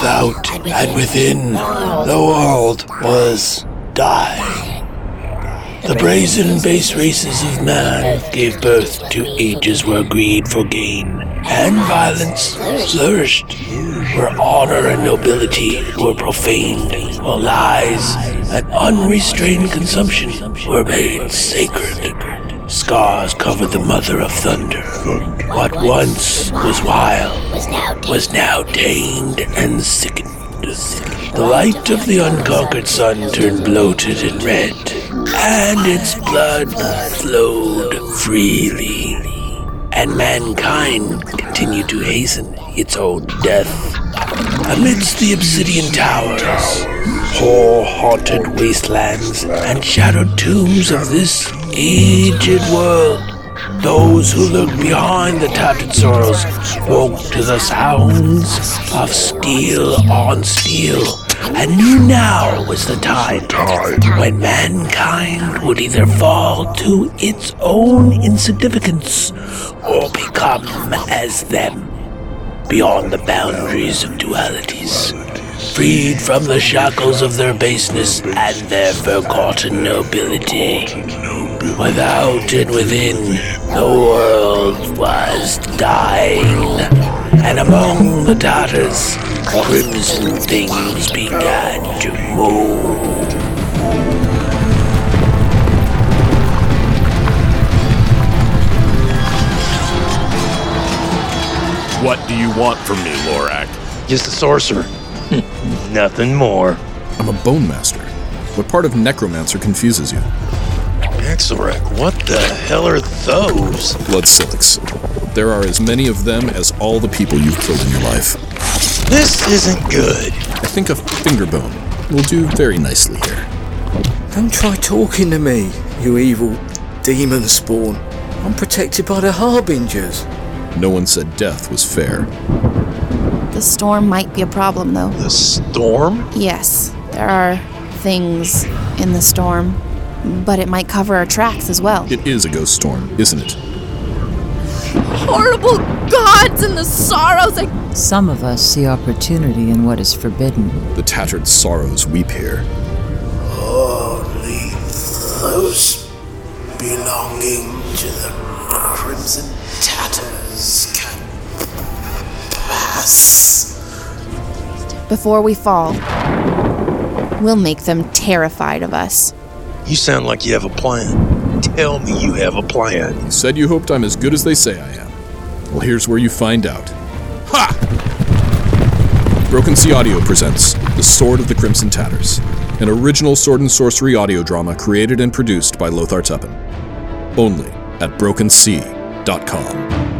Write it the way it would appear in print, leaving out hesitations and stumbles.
Without and within, the world was dying. The brazen and base races of man gave birth to ages where greed for gain and violence flourished, where honor and nobility were profaned, while lies and unrestrained consumption were made sacred. Scars covered the mother of thunder. What once was wild was now tamed and sickened. The light of the unconquered sun turned bloated and red, and its blood flowed freely. And mankind continued to hasten its own death. Amidst the obsidian towers, horror-haunted wastelands, and shadowed tombs of this aged world, those who looked behind the tattered sorrows woke to the sounds of steel on steel, and knew now was the time when mankind would either fall to its own insignificance or become as them, beyond the boundaries of dualities, freed from the shackles of their baseness and their forgotten nobility. Without and within, the world was dying, and among the tatters, crimson things began to move. What do you want from me, Lorak? Just a sorcerer. Nothing more. I'm a bone master. What part of necromancer confuses you? Axelrek, what the hell are those? Blood silics. There are as many of them as all the people you've killed in your life. This isn't good. I think a fingerbone will do very nicely here. Don't try talking to me, you evil demon spawn. I'm protected by the Harbingers. No one said death was fair. The storm might be a problem, though. The storm? Yes, there are things in the storm, but it might cover our tracks as well. It is a ghost storm, isn't it? Horrible gods and the sorrows. Some of us see opportunity in what is forbidden. The tattered sorrows weep here. Only those belonging to the Crimson Tatters can pass. Before we fall, we'll make them terrified of us. You sound like you have a plan. Tell me you have a plan. You said you hoped I'm as good as they say I am. Well, here's where you find out. Ha! Broken Sea Audio presents The Sword of the Crimson Tatters, an original sword and sorcery audio drama created and produced by Lothar Tuppen. Only at BrokenSea.com.